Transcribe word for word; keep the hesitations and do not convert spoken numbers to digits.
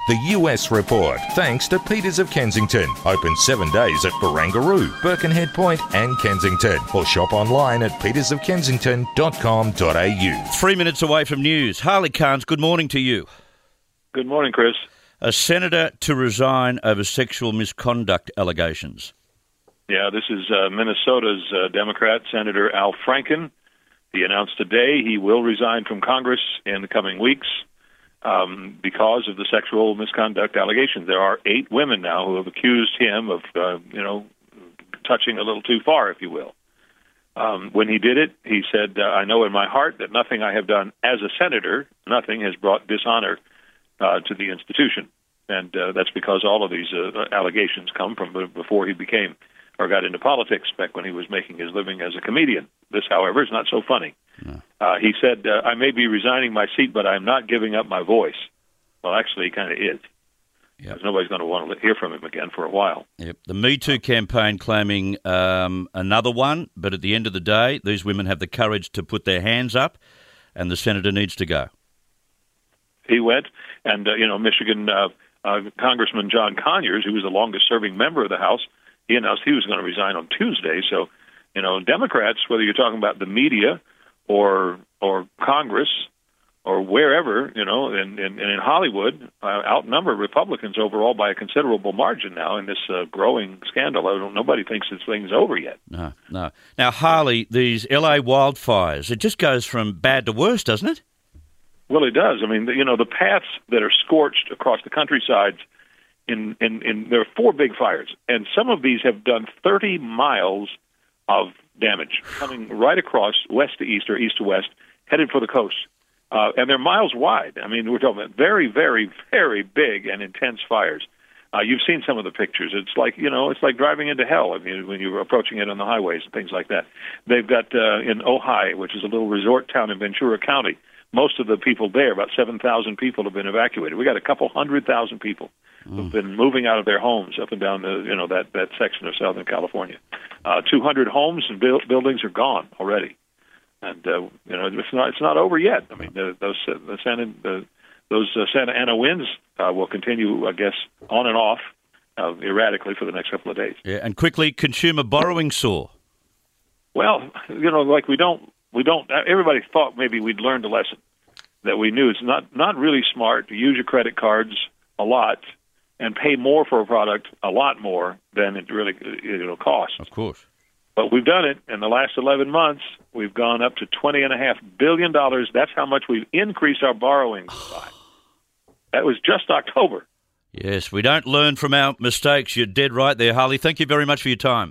The U S Report, thanks to Peters of Kensington. Open seven days at Barangaroo, Birkenhead Point and Kensington. Or shop online at peters of kensington dot com dot a u. Three minutes away from news. Harley Carnes, good morning to you. Good morning, Chris. A senator to resign over sexual misconduct allegations. Yeah, this is uh, Minnesota's uh, Democrat, Senator Al Franken. He announced today he will resign from Congress in the coming weeks um, because of the sexual misconduct allegations. There are eight women now who have accused him of, uh, you know, touching a little too far, if you will. Um, when he did it, he said, uh, I know in my heart that nothing I have done as a senator, nothing has brought dishonor uh, to the institution. And uh, that's because all of these uh, allegations come from before he became or got into politics, back when he was making his living as a comedian. This, however, is not so funny. No. Uh, he said, uh, I may be resigning my seat, but I'm not giving up my voice. Well, actually, he kind of is. Yep. Because nobody's going to want to hear from him again for a while. Yep. The Me Too campaign claiming um, another one, but at the end of the day, these women have the courage to put their hands up, and the senator needs to go. He went, and, uh, you know, Michigan uh, uh, Congressman John Conyers, who was the longest-serving member of the House, he announced he was going to resign on Tuesday. So, you know, Democrats, whether you're talking about the media or or Congress or wherever, you know, and in, in, in Hollywood, uh, outnumber Republicans overall by a considerable margin now in this uh, growing scandal. I don't, nobody thinks this thing's over yet. No, no. Now, Harley, these L A wildfires, it just goes from bad to worse, doesn't it? Well, it does. I mean, you know, the paths that are scorched across the countrysides, In, in, in there are four big fires, and some of these have done thirty miles of damage, coming right across west to east or east to west, headed for the coast. Uh, and they're miles wide. I mean, we're talking about very, very, very big and intense fires. Uh, you've seen some of the pictures. It's like, you know, it's like driving into hell. I mean, when you're approaching it on the highways and things like that. They've got uh, in Ojai, which is a little resort town in Ventura County, most of the people there, about seven thousand people, have been evacuated. We got a couple hundred thousand people who've been moving out of their homes up and down the, you know, that, that section of Southern California. Uh, two hundred homes and bu- buildings are gone already, and uh, you know it's not it's not over yet. I mean, the, those uh, the Santa the, those uh, Santa Ana winds uh, will continue, I guess, on and off uh, erratically for the next couple of days. Yeah, and quickly, consumer borrowing soar. Well, you know, like we don't we don't. Everybody thought maybe we'd learned a lesson that we knew it's not not really smart to use your credit cards a lot and pay more for a product, a lot more than it really it'll cost. Of course. But we've done it. In the last eleven months, we've gone up to twenty point five billion dollars. That's how much we've increased our borrowing by. That was just October. Yes, we don't learn from our mistakes. You're dead right there, Harley. Thank you very much for your time.